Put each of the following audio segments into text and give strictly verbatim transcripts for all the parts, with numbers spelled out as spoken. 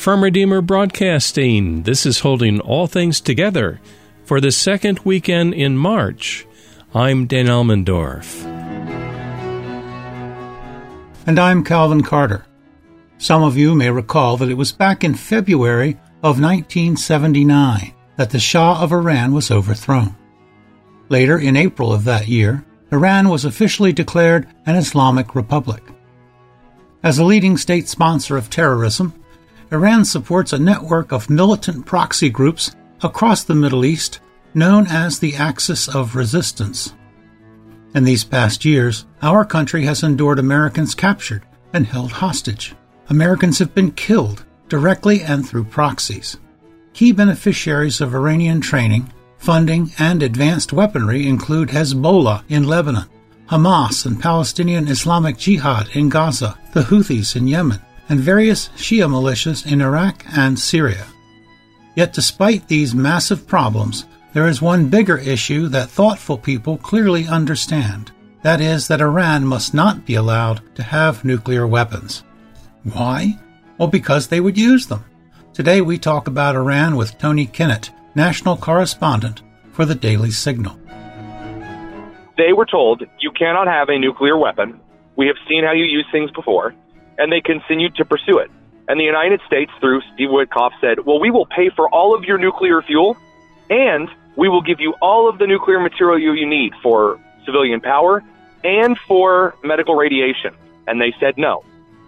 from Redeemer Broadcasting. This is Holding All Things Together for the second weekend in March. I'm Dan Elmendorf. And I'm Calvin Carter. Some of you may recall that it was back in February of nineteen seventy-nine that the Shah of Iran was overthrown. Later, in April of that year, Iran was officially declared an Islamic Republic. As a leading state sponsor of terrorism, Iran supports a network of militant proxy groups across the Middle East known as the Axis of Resistance. In these past years, our country has endured Americans captured and held hostage. Americans have been killed directly and through proxies. Key beneficiaries of Iranian training, funding, and advanced weaponry include Hezbollah in Lebanon, Hamas and Palestinian Islamic Jihad in Gaza, the Houthis in Yemen, and various Shia militias in Iraq and Syria. Yet despite these massive problems, there is one bigger issue that thoughtful people clearly understand. That is that Iran must not be allowed to have nuclear weapons. Why? Well, because they would use them. Today we talk about Iran with Tony Kinnett, national correspondent for the Daily Signal. They were told, you cannot have a nuclear weapon. We have seen how you use things before. And they continued to pursue it. And the United States, through Steve Witkoff, said, well, we will pay for all of your nuclear fuel, and we will give you all of the nuclear material you need for civilian power and for medical radiation. And they said no.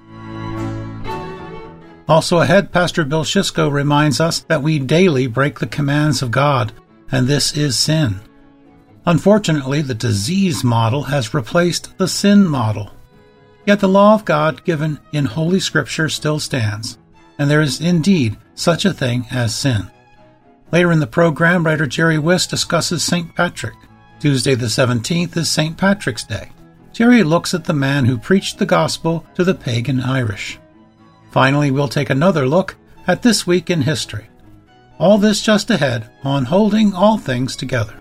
Also ahead, Pastor Bill Schisko reminds us that we daily break the commands of God, and this is sin. Unfortunately, the disease model has replaced the sin model. Yet the law of God given in Holy Scripture still stands, and there is indeed such a thing as sin. Later in the program, writer Jerry Wiss discusses Saint Patrick. Tuesday the seventeenth is Saint Patrick's Day. Jerry looks at the man who preached the gospel to the pagan Irish. Finally, we'll take another look at this week in history. All this just ahead on Holding All Things Together.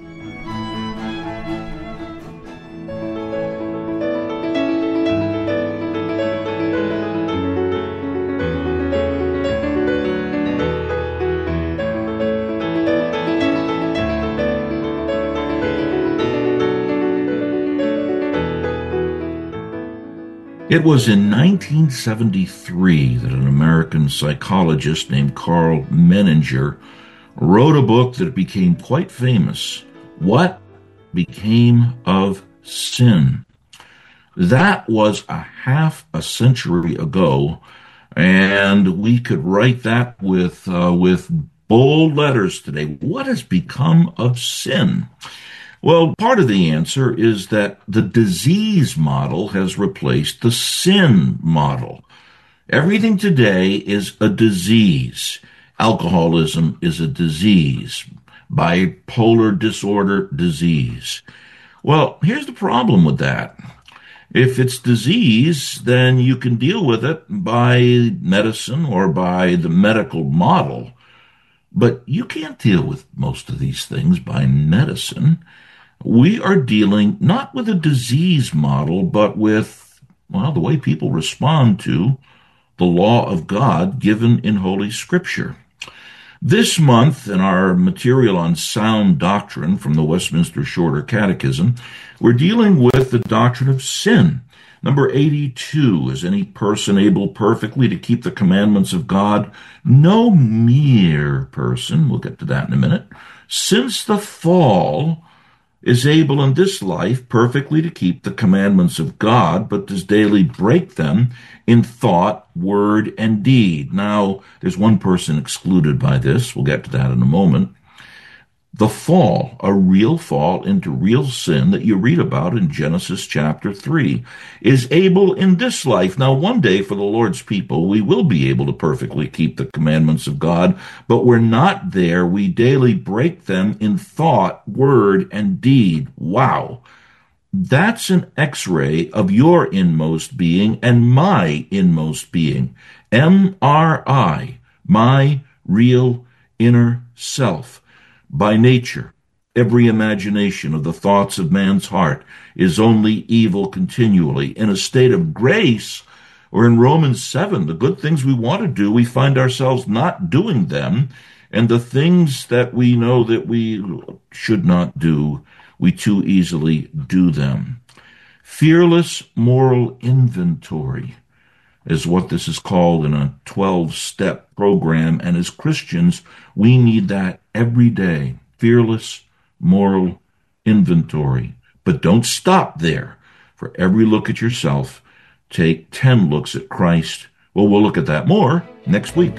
It was in nineteen seventy-three that an American psychologist named Carl Menninger wrote a book that became quite famous, What Became of Sin? That was a half a century ago, and we could write that with uh, with bold letters today. What has become of sin? Well, part of the answer is that the disease model has replaced the sin model. Everything today is a disease. Alcoholism is a disease. Bipolar disorder, disease. Well, here's the problem with that. If it's disease, then you can deal with it by medicine or by the medical model. But you can't deal with most of these things by medicine. We are dealing not with a disease model, but with, well, the way people respond to the law of God given in Holy Scripture. This month, in our material on sound doctrine from the Westminster Shorter Catechism, we're dealing with the doctrine of sin. Number eighty-two, is any person able perfectly to keep the commandments of God? No mere person, we'll get to that in a minute, since the fall is able in this life perfectly to keep the commandments of God, but does daily break them in thought, word, and deed. Now, there's one person excluded by this. We'll get to that in a moment. The fall, a real fall into real sin that you read about in Genesis chapter three, is able in this life. Now, one day for the Lord's people, we will be able to perfectly keep the commandments of God, but we're not there. We daily break them in thought, word, and deed. Wow. That's an x-ray of your inmost being and my inmost being. M R I, my real inner self. By nature, every imagination of the thoughts of man's heart is only evil continually. In a state of grace, Or in Romans seven, the good things we want to do, we find ourselves not doing them. And the things that we know that we should not do, we too easily do them. Fearless moral inventory is what this is called in a twelve-step program. And as Christians, we need that every day. Fearless moral inventory. But don't stop there. For every look at yourself, take ten looks at Christ. Well, we'll look at that more next week.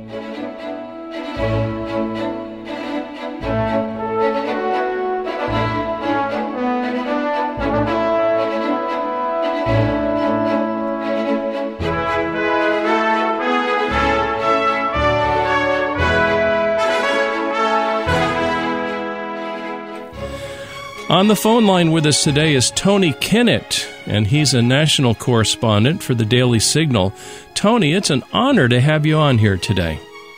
On the phone line with us today is Tony Kinnett, and he's a national correspondent for the Daily Signal. Tony, it's an honor to have you on here today.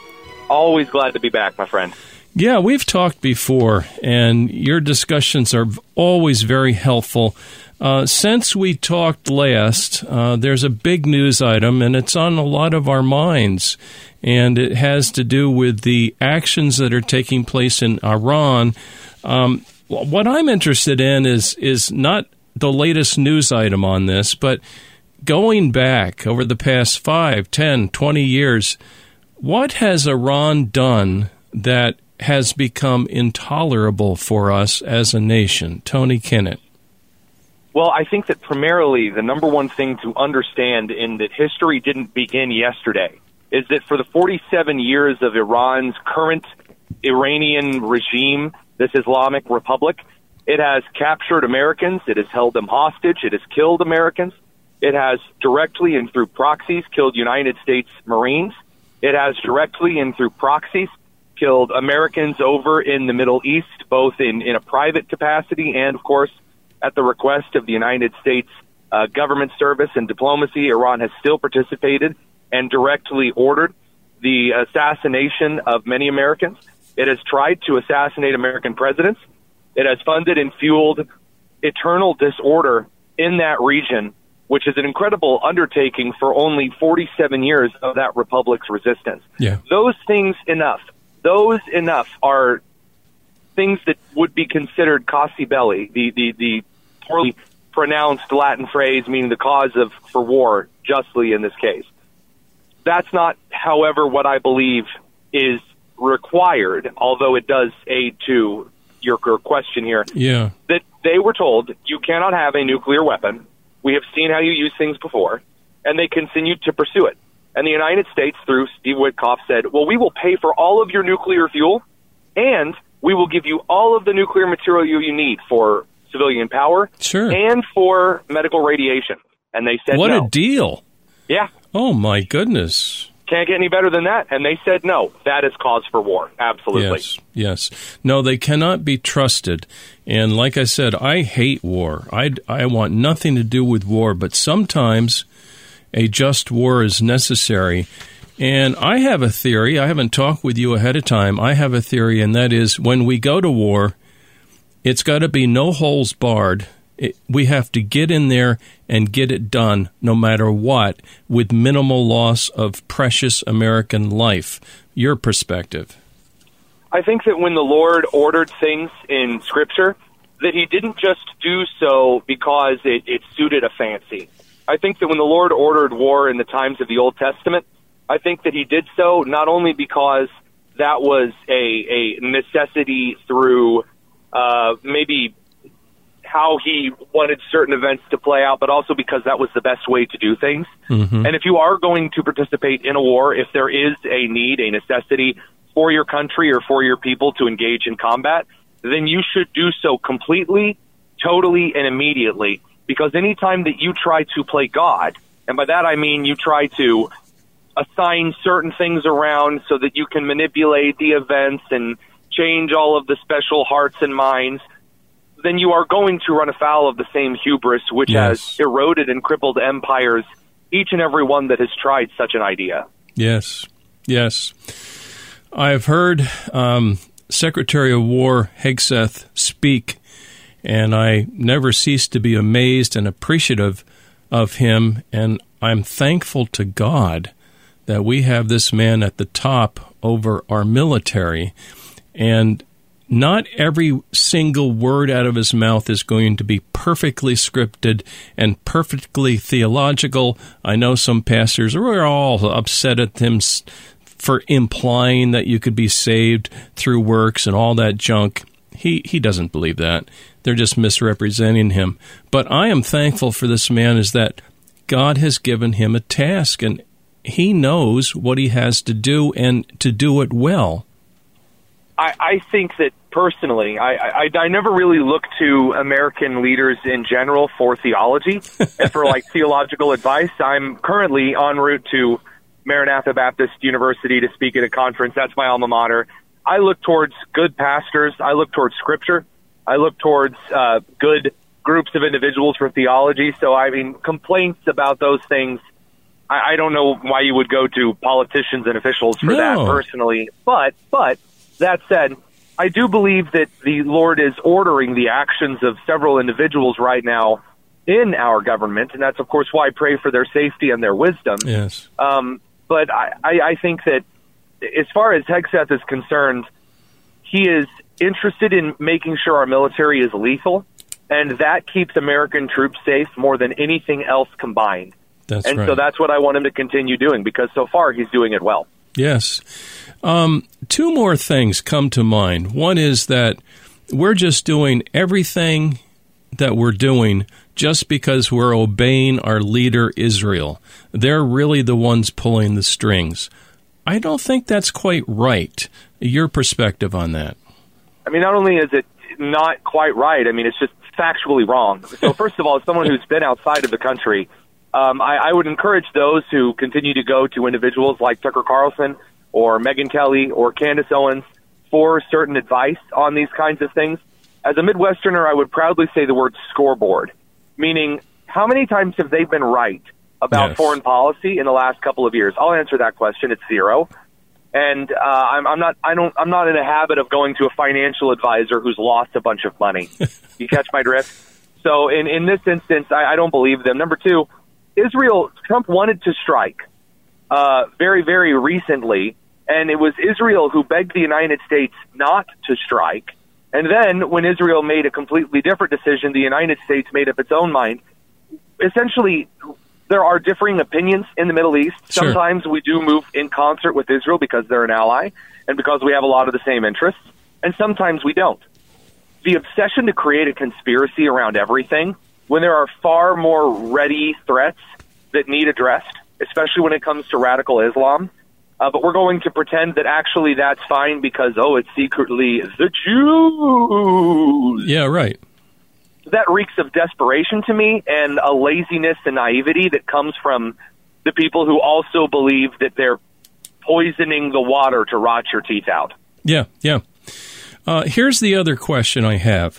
Always glad to be back, my friend. Yeah, we've talked before, and your discussions are always very helpful. Uh, since we talked last, uh, there's a big news item, and it's on a lot of our minds, and it has to do with the actions that are taking place in Iran. Um, what I'm interested in is is not the latest news item on this, but going back over the past five, ten, twenty years, what has Iran done that has become intolerable for us as a nation? Tony Kinnett. Well, I think that primarily the number one thing to understand in that history didn't begin yesterday is that for the forty-seven years of Iran's current Iranian regime, this Islamic Republic, it has captured Americans, it has held them hostage, it has killed Americans, it has directly and through proxies killed United States Marines, it has directly and through proxies killed Americans over in the Middle East, both in, in a private capacity and, of course, at the request of the United States uh, government service and diplomacy. Iran has still participated and directly ordered the assassination of many Americans. It has tried to assassinate American presidents. It has funded and fueled eternal disorder in that region, which is an incredible undertaking for only forty-seven years of that republic's resistance. Yeah. Those things enough. Those enough are things that would be considered causa belli, the, the, the poorly pronounced Latin phrase meaning the cause of for war, justly in this case. That's not, however, what I believe is required, although it does aid to your, your question here. Yeah. That they were told, you cannot have a nuclear weapon. We have seen how you use things before, and they continued to pursue it. And the United States, through Steve Witkoff, said, well, we will pay for all of your nuclear fuel, and we will give you all of the nuclear material you, you need for civilian power sure. and for medical radiation. And they said what no. What a deal. Yeah. Oh, my goodness. Can't get any better than that. And they said no. That is cause for war. Absolutely. Yes, yes. No, they cannot be trusted. And like I said, I hate war. I, I want nothing to do with war, but sometimes a just war is necessary. And I have a theory. I haven't talked with you ahead of time. I have a theory, and that is when we go to war, it's got to be no holes barred. It, we have to get in there and get it done no matter what, with minimal loss of precious American life. Your perspective. I think that when the Lord ordered things in Scripture, that he didn't just do so because it, it suited a fancy. I think that when the Lord ordered war in the times of the Old Testament, I think that he did so not only because that was a, a necessity through uh, maybe how he wanted certain events to play out, but also because that was the best way to do things. Mm-hmm. And if you are going to participate in a war, if there is a need, a necessity for your country or for your people to engage in combat, then you should do so completely, totally, and immediately. Because anytime that you try to play God, and by that I mean you try to assign certain things around so that you can manipulate the events and change all of the special hearts and minds, then you are going to run afoul of the same hubris which yes. has eroded and crippled empires, each and every one that has tried such an idea. Yes, yes. I've heard um, Secretary of War Hegseth speak, and I never cease to be amazed and appreciative of him, and I'm thankful to God that we have this man at the top over our military, and not every single word out of his mouth is going to be perfectly scripted and perfectly theological. I know some pastors are all upset at him for implying that you could be saved through works and all that junk. He he doesn't believe that. They're just misrepresenting him. But I am thankful for this man is that God has given him a task, and he knows what he has to do and to do it well. I, I think that personally, I, I, I never really look to American leaders in general for theology and for like theological advice. I'm currently en route to Maranatha Baptist University to speak at a conference. That's my alma mater. I look towards good pastors. I look towards Scripture. I look towards uh, good groups of individuals for theology. So, I mean, complaints about those things, I, I don't know why you would go to politicians and officials for no. that personally. But, but that said, I do believe that the Lord is ordering the actions of several individuals right now in our government, and that's, of course, why I pray for their safety and their wisdom. Yes. Um, but I, I, I think that as far as Hegseth is concerned, he is interested in making sure our military is lethal, and that keeps American troops safe more than anything else combined. That's and right. so that's what I want him to continue doing, because so far he's doing it well. Yes. Um, two more things come to mind. One is that we're just doing everything that we're doing just because we're obeying our leader, Israel. They're really the ones pulling the strings. I don't think that's quite right. Your perspective on that? I mean, not only is it not quite right, I mean, it's just factually wrong. So first of all, as someone who's been outside of the country, um, I, I would encourage those who continue to go to individuals like Tucker Carlson or Megyn Kelly or Candace Owens for certain advice on these kinds of things. As a Midwesterner, I would proudly say the word scoreboard, meaning how many times have they been right about yes. foreign policy in the last couple of years? I'll answer that question. It's zero. And uh, I'm, I'm not. I don't. I'm not in a habit of going to a financial advisor who's lost a bunch of money. You catch my drift? So in in this instance, I, I don't believe them. Number two, Israel. Trump wanted to strike uh, very, very recently, and it was Israel who begged the United States not to strike. And then, when Israel made a completely different decision, the United States made up its own mind. Essentially, there are differing opinions in the Middle East. Sure. Sometimes we do move in concert with Israel because they're an ally and because we have a lot of the same interests, and sometimes we don't. The obsession to create a conspiracy around everything when there are far more ready threats that need addressed, especially when it comes to radical Islam, uh, but we're going to pretend that actually that's fine because, oh, it's secretly the Jews. Yeah, right. That reeks of desperation to me and a laziness and naivety that comes from the people who also believe that they're poisoning the water to rot your teeth out. Yeah, yeah. Uh, here's the other question I have.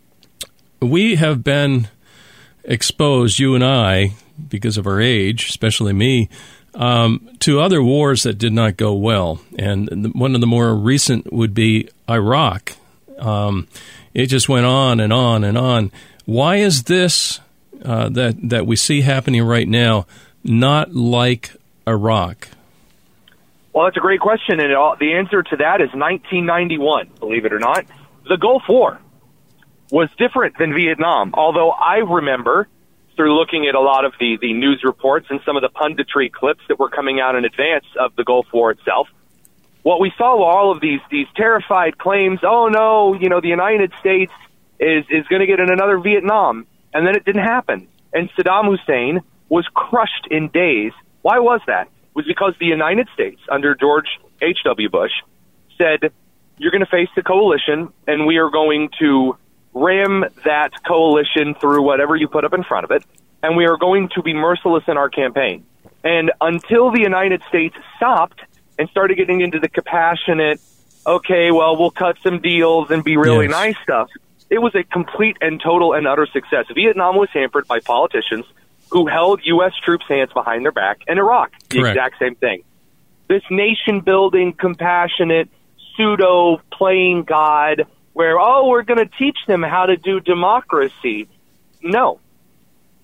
We have been exposed, you and I, because of our age, especially me, um, to other wars that did not go well. And the, one of the more recent would be Iraq. Um It just went on and on and on. Why is this uh, that that we see happening right now not like Iraq? Well, that's a great question, and it all, the answer to that is nineteen ninety-one, believe it or not. The Gulf War was different than Vietnam, although I remember, through looking at a lot of the, the news reports and some of the punditry clips that were coming out in advance of the Gulf War itself, what we saw were all of these these terrified claims, oh, no, you know, the United States is, is going to get in another Vietnam. And then it didn't happen. And Saddam Hussein was crushed in days. Why was that? It was because the United States, under George H W. Bush, said, you're going to face the coalition, and we are going to ram that coalition through whatever you put up in front of it, and we are going to be merciless in our campaign. And until the United States stopped and started getting into the compassionate, okay, well, we'll cut some deals and be really yes. nice stuff, it was a complete and total and utter success. Vietnam was hampered by politicians who held U S troops' hands behind their back, and Iraq, the Correct. exact same thing. This nation-building, compassionate, pseudo-playing God where, oh, we're going to teach them how to do democracy. No.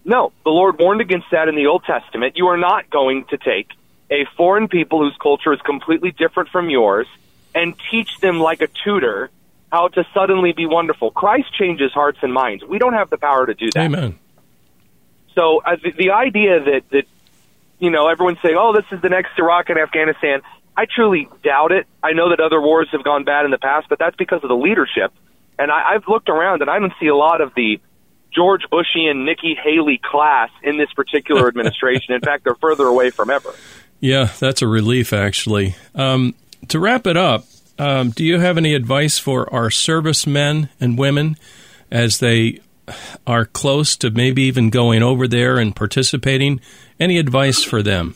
No, the Lord warned against that in the Old Testament. You are not going to take a foreign people whose culture is completely different from yours and teach them like a tutor how to suddenly be wonderful. Christ changes hearts and minds. We don't have the power to do that. Amen. So uh, the, the idea that, that, you know, everyone's saying, oh, this is the next Iraq and Afghanistan, I truly doubt it. I know that other wars have gone bad in the past, but that's because of the leadership. And I, I've looked around, and I don't see a lot of the George Bushian, Nikki Haley class in this particular administration. In fact, they're further away from ever. Yeah, that's a relief, actually. Um, to wrap it up, um, do you have any advice for our servicemen and women as they are close to maybe even going over there and participating? Any advice for them?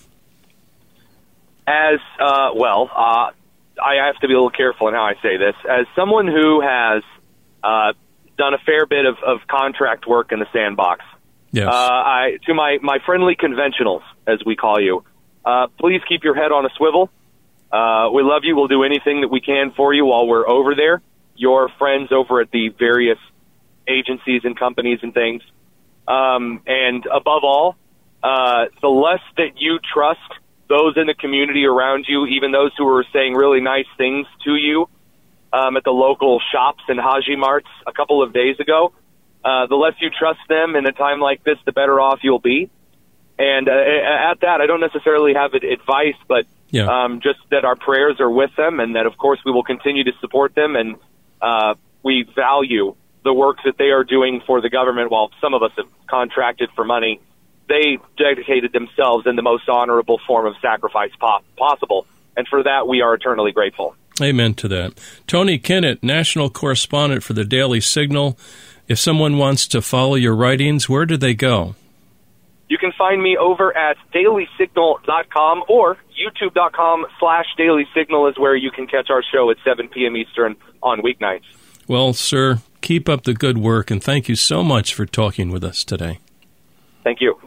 As, uh, well, uh, I have to be a little careful in how I say this. As someone who has uh, done a fair bit of, of contract work in the sandbox, yes. uh, I, to my, my friendly conventionals, as we call you, uh, please keep your head on a swivel. Uh, we love you. We'll do anything that we can for you while we're over there. Your friends over at the various agencies and companies and things. Um, and above all, uh, the less that you trust those in the community around you, even those who are saying really nice things to you um, at the local shops and Haji Marts a couple of days ago, uh, the less you trust them in a time like this, the better off you'll be. And uh, at that, I don't necessarily have advice, but yeah. um, just that our prayers are with them and that, of course, we will continue to support them. And uh, we value the work that they are doing for the government. While some of us have contracted for money, they dedicated themselves in the most honorable form of sacrifice po- possible. And for that, we are eternally grateful. Amen to that. Tony Kinnett, national correspondent for the Daily Signal. If someone wants to follow your writings, where do they go? You can find me over at daily signal dot com or youtube.com slash daily signal is where you can catch our show at seven p.m. Eastern on weeknights. Well, sir, keep up the good work, and thank you so much for talking with us today. Thank you.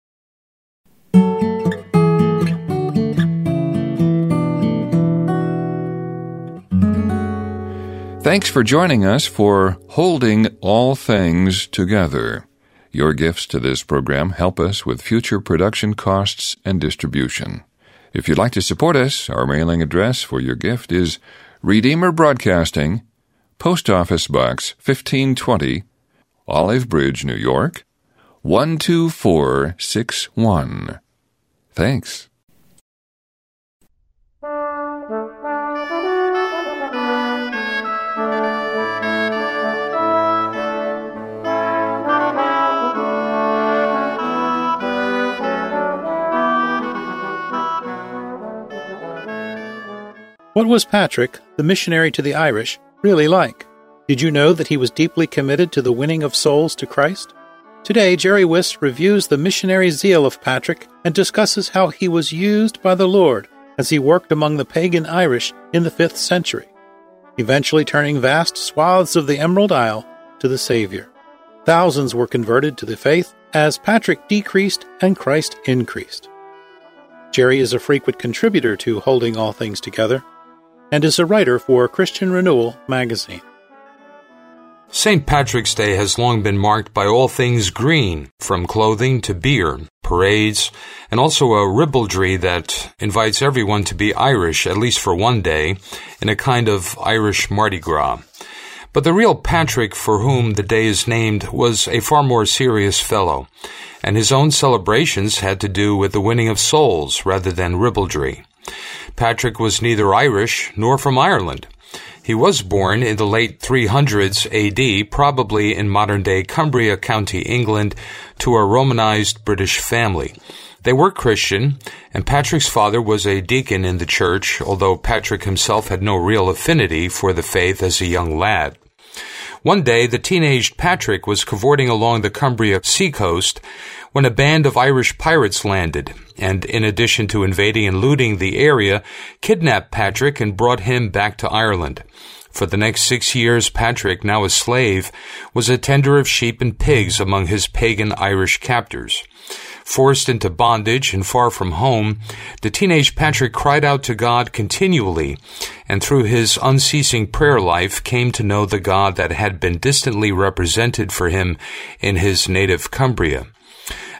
Thanks for joining us for Holding All Things Together. Your gifts to this program help us with future production costs and distribution. If you'd like to support us, our mailing address for your gift is Redeemer Broadcasting, Post Office Box fifteen twenty, Olive Bridge, New York, one two four six one. Thanks. What was Patrick, the missionary to the Irish, really like? Did you know that he was deeply committed to the winning of souls to Christ? Today, Jerry Wiss reviews the missionary zeal of Patrick and discusses how he was used by the Lord as he worked among the pagan Irish in the fifth century, eventually turning vast swaths of the Emerald Isle to the Savior. Thousands were converted to the faith as Patrick decreased and Christ increased. Jerry is a frequent contributor to Holding All Things Together and is a writer for Christian Renewal magazine. Saint Patrick's Day has long been marked by all things green, from clothing to beer, parades, and also a ribaldry that invites everyone to be Irish, at least for one day, in a kind of Irish Mardi Gras. But the real Patrick for whom the day is named was a far more serious fellow, and his own celebrations had to do with the winning of souls rather than ribaldry. Patrick was neither Irish nor from Ireland. He was born in the late three hundreds A D, probably in modern-day Cumbria County, England, to a Romanized British family. They were Christian, and Patrick's father was a deacon in the church, although Patrick himself had no real affinity for the faith as a young lad. One day, the teenaged Patrick was cavorting along the Cumbria seacoast when a band of Irish pirates landed, and in addition to invading and looting the area, kidnapped Patrick and brought him back to Ireland. For the next six years, Patrick, now a slave, was a tender of sheep and pigs among his pagan Irish captors. Forced into bondage and far from home, the teenage Patrick cried out to God continually, and through his unceasing prayer life came to know the God that had been distantly represented for him in his native Cumbria.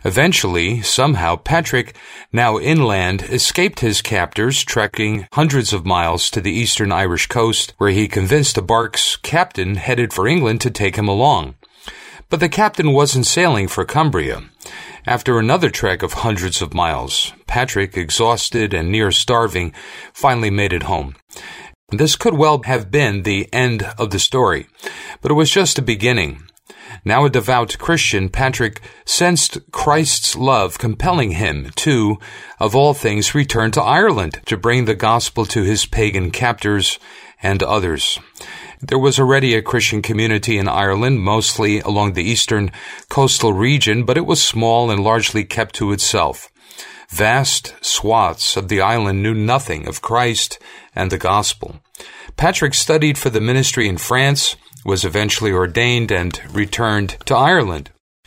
Eventually, somehow, Patrick, now inland, escaped his captors, trekking hundreds of miles to the eastern Irish coast, where he convinced a bark's captain headed for England to take him along. But the captain wasn't sailing for Cumbria. After another trek of hundreds of miles, Patrick, exhausted and near starving, finally made it home. This could well have been the end of the story, but it was just a beginning. Now a devout Christian, Patrick sensed Christ's love compelling him to, of all things, return to Ireland to bring the gospel to his pagan captors and others. There was already a Christian community in Ireland, mostly along the eastern coastal region, but it was small and largely kept to itself. Vast swaths of the island knew nothing of Christ and the gospel. Patrick studied for the ministry in France, was eventually ordained, and returned to Ireland.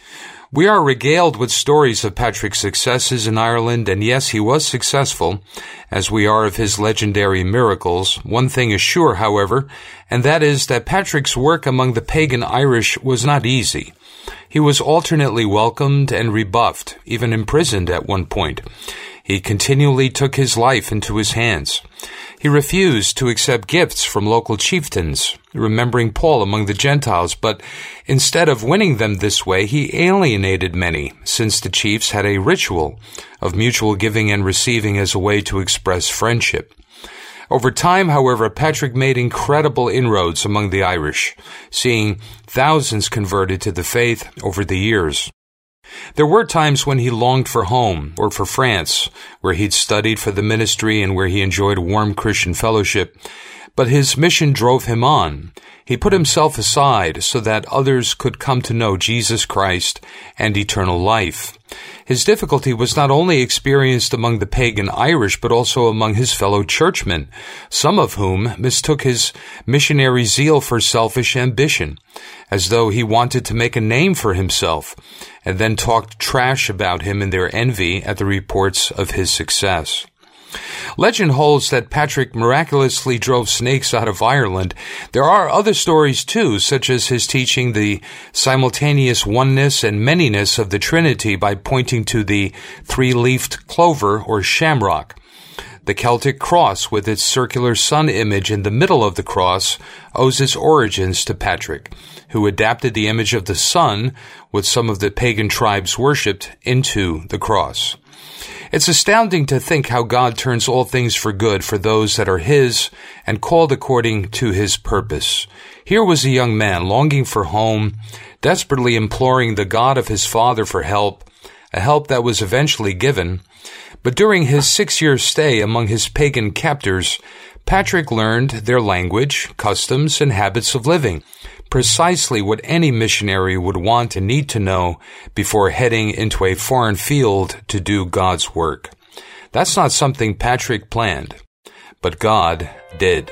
We are regaled with stories of Patrick's successes in Ireland, and yes, he was successful, as we are of his legendary miracles. One thing is sure, however, and that is that Patrick's work among the pagan Irish was not easy. He was alternately welcomed and rebuffed, even imprisoned at one point. He continually took his life into his hands. He refused to accept gifts from local chieftains, remembering Paul among the Gentiles, but instead of winning them this way, he alienated many, since the chiefs had a ritual of mutual giving and receiving as a way to express friendship. Over time, however, Patrick made incredible inroads among the Irish, seeing thousands converted to the faith over the years. There were times when he longed for home or for France, where he'd studied for the ministry and where he enjoyed warm Christian fellowship, but his mission drove him on. He put himself aside so that others could come to know Jesus Christ and eternal life. His difficulty was not only experienced among the pagan Irish, but also among his fellow churchmen, some of whom mistook his missionary zeal for selfish ambition, as though he wanted to make a name for himself, and then talked trash about him in their envy at the reports of his success. Legend holds that Patrick miraculously drove snakes out of Ireland. There are other stories too, such as his teaching the simultaneous oneness and manyness of the Trinity by pointing to the three-leafed clover or shamrock. The Celtic cross, with its circular sun image in the middle of the cross, owes its origins to Patrick, who adapted the image of the sun, which some of the pagan tribes worshipped, into the cross. It's astounding to think how God turns all things for good for those that are His and called according to His purpose. Here was a young man longing for home, desperately imploring the God of his father for help, a help that was eventually given. But during his six-year stay among his pagan captors, Patrick learned their language, customs, and habits of living, precisely what any missionary would want and need to know before heading into a foreign field to do God's work. That's not something Patrick planned, but God did.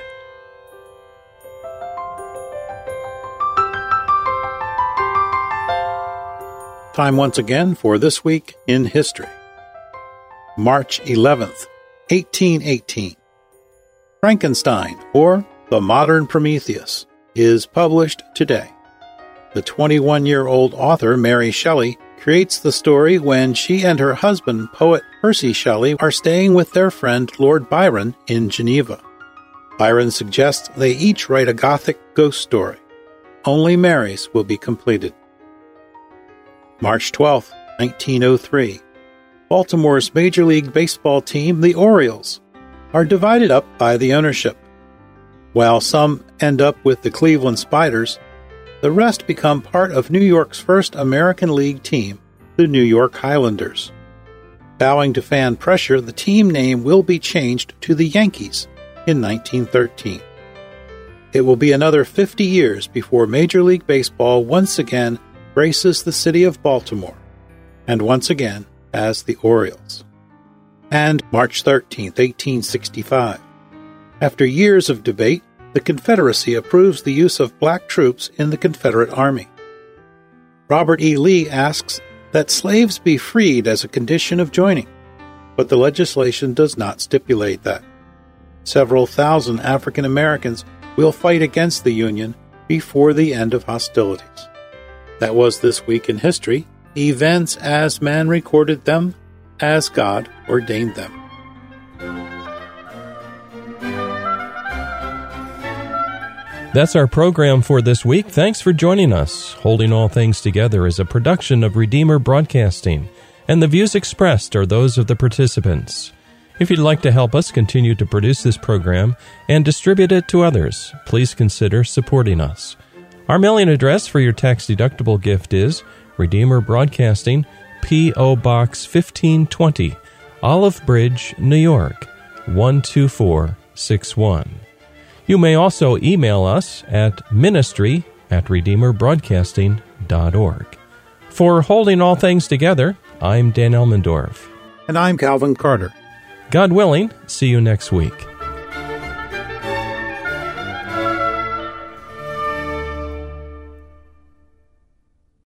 Time once again for This Week in History. March eleventh, eighteen eighteen. Frankenstein, or The Modern Prometheus, is published today. The twenty-one-year-old author Mary Shelley creates the story when she and her husband, poet Percy Shelley, are staying with their friend Lord Byron in Geneva. Byron suggests they each write a Gothic ghost story. Only Mary's will be completed. March twelfth, nineteen oh three. Baltimore's Major League Baseball team, the Orioles, are divided up by the ownership. While some end up with the Cleveland Spiders, the rest become part of New York's first American League team, the New York Highlanders. Bowing to fan pressure, the team name will be changed to the Yankees in nineteen thirteen. It will be another fifty years before Major League Baseball once again graces the city of Baltimore, and once again as the Orioles. And March thirteenth, eighteen sixty-five. After years of debate, the Confederacy approves the use of black troops in the Confederate Army. Robert E. Lee asks that slaves be freed as a condition of joining, but the legislation does not stipulate that. Several thousand African Americans will fight against the Union before the end of hostilities. That was This Week in History. events as man recorded them, as God ordained them. That's our program for this week. Thanks for joining us. Holding All Things Together is a production of Redeemer Broadcasting, and the views expressed are those of the participants. If you'd like to help us continue to produce this program and distribute it to others, please consider supporting us. Our mailing address for your tax-deductible gift is Redeemer Broadcasting, P O. Box fifteen twenty, Olive Bridge, New York, one two four six one. You may also email us at ministry at redeemer broadcasting dot org. For Holding All Things Together, I'm Dan Elmendorf. And I'm Calvin Carter. God willing, see you next week.